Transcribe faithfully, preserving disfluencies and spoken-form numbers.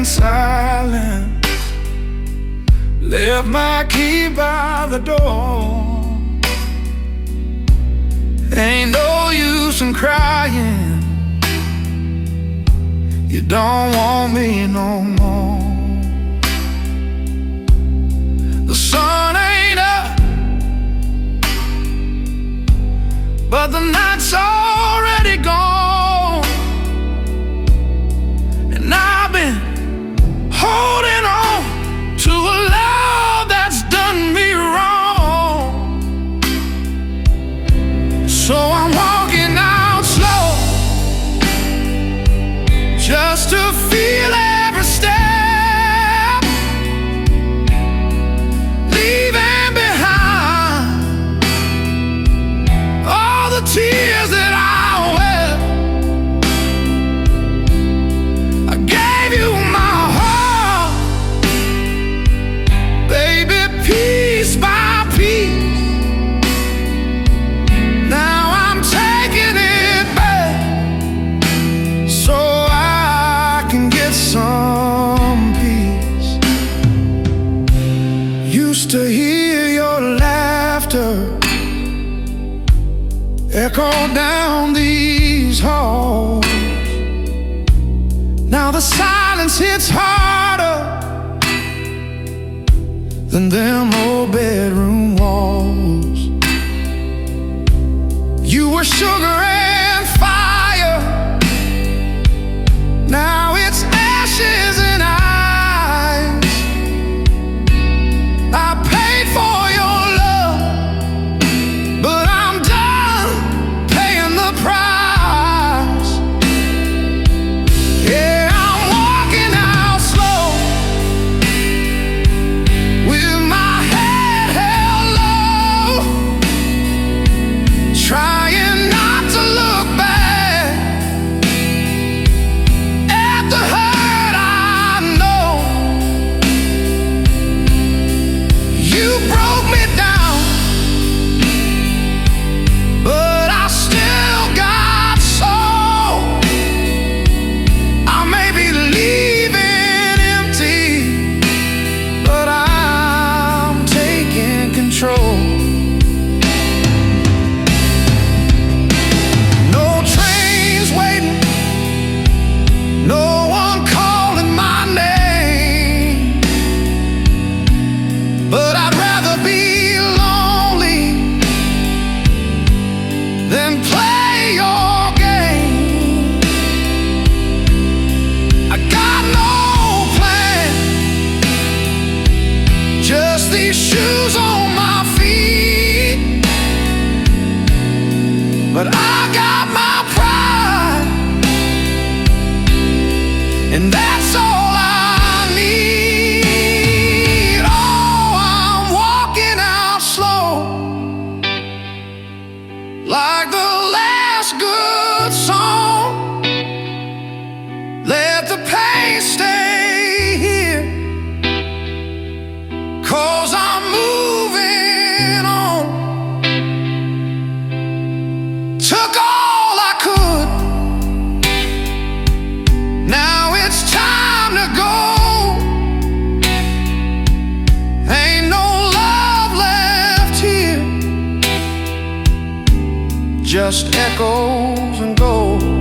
silence, left my key by the door. Ain't no use in crying, you don't want me no more. The sun ain't up, but the night's already gone, and I've been holding on to a love that's done me wrong. So I'm walking out slow, just to feel every step, leaving behind all the tears that I wept. I gave you my heart, baby, piece by piece. Now I'm taking it back so I can get some peace. Used to hear your laughter echo down these halls. Now the silence hits harder than them old bedroom walls. You were sugar and fire, now it's ashes and eyes. I paid for your love, but I'm done paying the price. Yeah, I'm walking out slow, with my head held low, trying not to look back at the hurt I know. You broke me down, but I still got soul. I may be leaving empty, but I'm taking control. No trains waiting, no one calling my name, but I'd rather be lonely than play your game. I got no plan, just these shoes on my feet, but I got my pride, and that's all I need. Oh, I'm walking out slow, like the last good song. Let the pain stay here, 'cause I'm moving on. Took all I could, now it's time to go. Ain't no love left here, just echoes and gold.